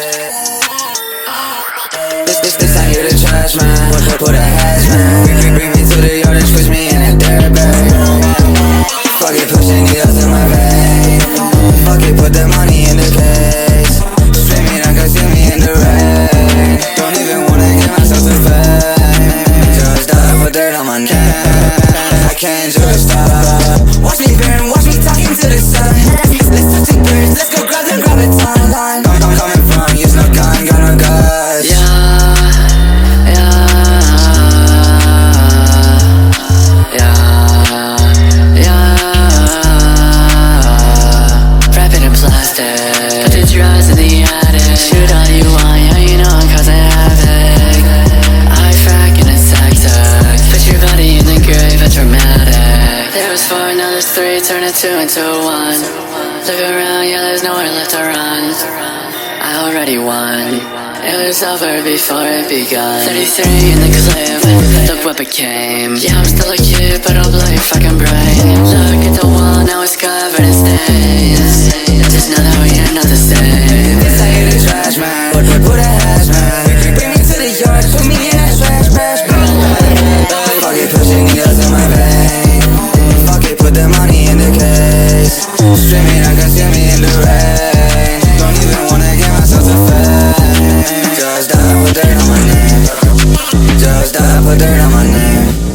This time you the trash man. Put a hazmat. Bring me to the yard and switch me in a dirt bag. Fuck it, pushing needles in my vein. Fuck it, put the money in the case. Straight me down, cause see me in the rain. Don't even wanna get myself to fame. Just die, put dirt on my neck. I can't just stop. Watch me burn, watch me talking to the sun. Let's touch the birds, let's go grab them, grab a timeline. I'm coming from, use no gun, got no guts. Wrap it in plastic, put the drugs in the attic. Shoot all you want, yeah, you know I'm causing havoc. I frack and it's hectic. Put your body in the grave, it's dramatic. There was 4, now there's 3, turn it 2 into 1. Look around, yeah, there's nowhere left to run. I already won. It was over before it begun. 33 in the clip, look what became. Yeah, I'm still a kid, but I'll blow your fucking brain. Look at the wall, now it's covered in stains. Just know that we are not the same. This how you the trash man. Put a hazmat. Bring me to the yard, put me in that trash bag. Fuck it, pushing needles in my vein. Fuck it, put the money in the case. Straight me down, cause see me in the rain. Don't even wanna get myself to fame. Just die, put dirt on my name. Just die, put dirt on my name.